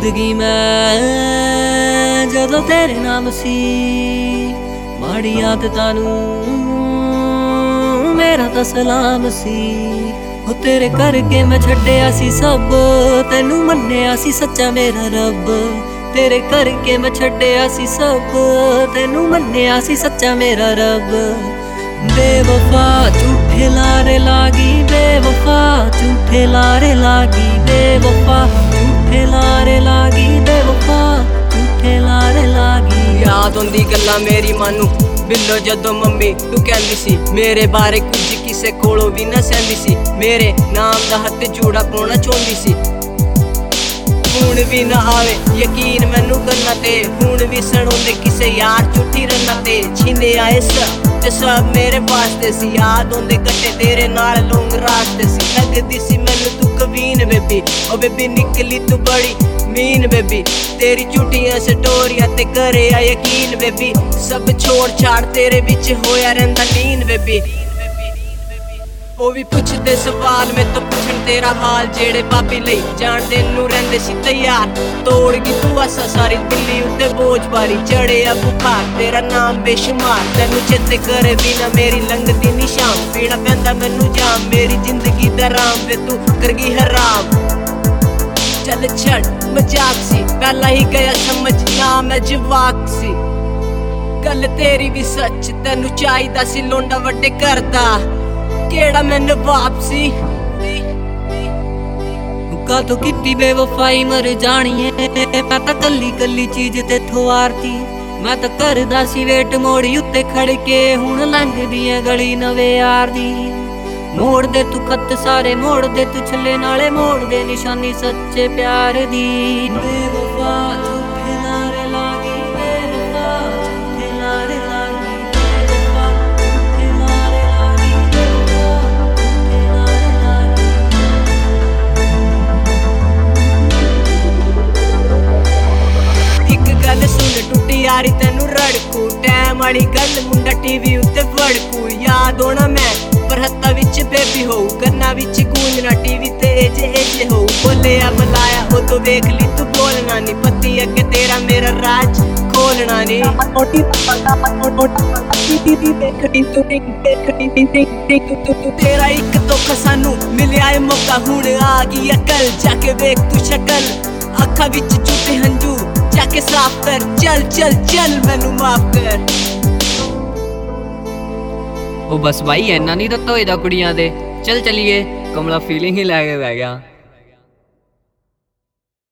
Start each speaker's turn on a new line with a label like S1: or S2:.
S1: ਜ਼ਿੰਦਗੀ ਮੈਂ ਜਦੋਂ ਤੇਰੇ ਨਾਮ ਸੀ, ਮਾੜੀ ਆਦਤਾਂ ਨੂੰ ਮੇਰਾ ਤਾਂ ਸਲਾਮ ਸੀ। ਉਹ ਤੇਰੇ ਕਰਕੇ ਮੈਂ ਛੱਡਿਆ ਸੀ ਸਭ, ਤੈਨੂੰ ਮੰਨਿਆ ਸੀ ਸੱਚਾ ਮੇਰਾ ਰੱਬ। ਤੇਰੇ ਕਰਕੇ ਮੈਂ ਛੱਡਿਆ ਸੀ ਸਭ, ਤੈਨੂੰ ਮੰਨਿਆ ਸੀ ਸੱਚਾ ਮੇਰਾ ਰੱਬ। ਬੇਵਫਾ ਝੂਠੇ ਲਾਰੇ ਲਾਗੀ, ਬੇਵਫਾ ਝੂਠੇ ਲਾਰੇ ਲਾਗੀ, ਬੇਵਫਾ ਝੂਠੇ ਲਾਰੇ ਲਾਗੀ, ਬੇਵਫਾ ਝੂਠੇ ਲਾਰੇ ਲਾਗੀ।
S2: ਯਾਦ ਹੁੰਦੀ ਗੱਲਾਂ ਮੇਰੀ ਮਾਨੂੰ ਬਿੱਲੋ, ਜਦੋਂ ਮੰਮੀ ਤੂੰ ਕਹਿੰਦੀ ਸੀ ਮੇਰੇ ਬਾਰੇ ਕੁਝ ਕਿਸੇ ਕੋਲੋਂ ਵੀ ਨਾ ਸਹਿੰਦੀ ਸੀ। ਮੇਰੇ ਨਾਮ ਦਾ ਹੱਥ ਜੂੜਾ ਪਾਉਣਾ ਚਾਹੁੰਦੀ ਸੀ। ਹੁਣ ਵੀ ਨਾ ਆਵੇ ਯਕੀਨ ਮੈਨੂੰ ਕਰਨਾ ਤੇ, ਹੁਣ ਵੀ ਸੁਣਾਉਂਦੇ ਕਿਸੇ ਯਾਰ ਝੂਠੀ ਰੰਨਾਂ ਤੇ। ਛੀਨੇ ਆਏ ਤੇ ਸਭ ਮੇਰੇ ਵਾਸਤੇ ਸੀ, ਯਾਦ ਹੁੰਦੇ ਕੱਟੇ ਤੇਰੇ ਨਾਲ ਲੌਂਗ ਰਾਸਤੇ ਸੀ। ਲੱਗਦੀ ਸੀ ਮੈਨੂੰ ਤੂੰ ਕਵੀਨ ਬੇਬੀ, ਓ ਬੇਬੀ ਨਿਕਲੀ ਤੂੰ ਬੜੀ ਮੀਨ ਬੇਬੀ। ਤੇਰੀ ਝੂਠੀਆਂ ਸਟੋਰੀਆਂ ਤੇ ਕਰੇ ਆ ਯਕੀਨ ਬੇਬੀ, ਸਭ ਛੋੜ ਛਾੜ ਤੇਰੇ ਵਿੱਚ ਹੋਇਆ ਰਹਿੰਦਾ ਲੀਨ ਬੇਬੀ। ਉਹ ਵੀ ਪੁੱਛਦੇ ਸਵਾਲ ਮੈਂ ਤੋਂ ਪੁੱਛਣ ਤੇਰਾ ਹਾਲ, ਜਿਹੜੇ ਬਾਬੀ ਲਈ ਜਾਣਦੇ ਨੂੰ ਰਹਿੰਦੇ ਸੀ ਤਿਆਰ। ਤੋੜ ਗਈ ਤੂੰ ਆਸਾ ਸਾਰੀ ਦਿੱਲੀ ਉੱਤੇ ਬੋਝ ਭਾਰੀ, ਚੜਿਆ ਬੁਖਾਰ ਤੇਰਾ ਨਾਮ ਬੇਸ਼ੁਮਾਰ। ਤੈਨੂੰ ਚੇਤੇ ਕਰੇ ਬਿਨਾ ਮੇਰੀ ਲੰਘਦੀ ਨੀ ਸ਼ਾਮ, ਪੀਣਾ ਪੈਂਦਾ ਮੈਨੂੰ ਜਾਮ ਮੇਰੀ ਜ਼ਿੰਦਗੀ ਦਾ ਰਾਮ ਵੇ ਤੂੰ ਕਰ ਗਈ ਹਰਾਮ। ਚੱਲ ਛੱਡ ਮਜ਼ਾਕ ਸੀ ਪਹਿਲਾਂ ਹੀ ਗਿਆ ਸਮਝ, ਨਾ ਮੈਂ ਜਵਾਕ ਸੀ। ਗੱਲ ਤੇਰੀ ਵੀ ਸੱਚ, ਤੈਨੂੰ ਚਾਹੀਦਾ ਸੀ ਲੋਂਡਾ ਵੱਡੇ ਕਰਦਾ, ਕਿਹੜਾ ਮੈਨੂੰ ਵਾਪਸੀ।
S1: ਕਾਤੋਂ ਕੀਤੀ ਬੇਵਫਾਈ ਮਰ ਜਾਣੀਏ, ਮੈਂ ਤਾਂ ਕੱਲੀ ਕੱਲੀ ਚੀਜ਼ ਤੇ ਥੁਆਰਤੀ। ਮੈਂ ਤਾਂ ਕਰਦਾ ਸੀ ਵੇਟ ਮੋੜੀ ਉੱਤੇ ਖੜ ਕੇ, ਹੁਣ ਲੰਘਦੀ ਐ ਗਲੀ ਨਵੇਂ ਯਾਰ ਦੀ। ਮੋੜ ਦੇ ਤੂੰ ਖੱਤ ਸਾਰੇ ਮੋੜ ਦੇ, ਤੂੰ ਛੱਲੇ ਨਾਲੇ ਮੋੜ ਦੇ ਨਿਸ਼ਾਨੀ ਸੱਚੇ ਪਿਆਰ ਦੀ। ਬੇਵਫਾ ਝੂਠੇ ਲਾਰੇ ਲਾਗੀ, ਬੇਵਫਾ ਝੂਠੇ ਲਾਰੇ ਲਾਗੀ, ਬੇਵਫਾ ਝੂਠੇ ਲਾਰੇ ਲਾਗੀ, ਬੇਵਫਾ ਝੂਠੇ ਲਾਰੇ ਲਾਗੀ।
S2: ਇੱਕ ਗੱਲ ਸੁਣ ਟੁੱਟੀ ਯਾਰੀ ਤੈਨੂੰ ਰੜਕੂ, ਟੈਮ ਵਾਲੀ ਗੱਲ ਮੁੰਡਾ ਟੀਵੀ ਉੱਤੇ ਫੜਕੂ। ਯਾਦ ਹੋਣਾ ਮੈਂ ਪਰ ਹੱਥਾਂ ਵਿੱਚ ਬੇਬੀ ਹੋਊ, ਕੰਨਾਂ ਵਿੱਚ ਗੂੰਜਣਾ ਟੀਵੀ ਤੇ ਏਜੇ ਹੋਊ। ਬੋਲਿਆ ਬੁਲਾਇਆ ਉਦੋਂ ਵੇਖ ਲਈ ਤੂੰ ਬੋਲਣਾ ਨੀ, ਪਤੀ ਅੱਗੇ ਤੇਰਾ ਮੇਰਾ ਰਾਜ ਖੋਲਣਾ ਨੀ। ਤੇਰਾ ਇੱਕ ਧੋਖਾ ਸਾਨੂੰ ਮਿਲਿਆ ਏ ਮੌਕਾ, ਹੁਣ ਆ ਗਈ ਅਕਲ ਜਾ ਕੇ ਵੇਖ ਤੂੰ ਸ਼ਕਲ। ਅੱਖਾਂ ਵਿੱਚ ਝੂਠੇ ਹੰਝੂ ਜਾ ਕੇ ਸਾਫ਼ ਕਰ, ਚੱਲ ਚੱਲ ਚੱਲ ਮੈਨੂੰ ਮਾਫ਼ ਕਰ।
S3: ਉਹ ਬਸ ਬਾਈ ਇੰਨਾ ਨਹੀਂ ਦਿੱਤਾ ਹੋਈਦਾ ਕੁੜੀਆਂ ਦੇ। ਚੱਲ ਚਲੀਏ, ਕਮਲਾ ਫੀਲਿੰਗ ਹੀ ਲੈ ਕੇ ਬਹਿ ਗਿਆ।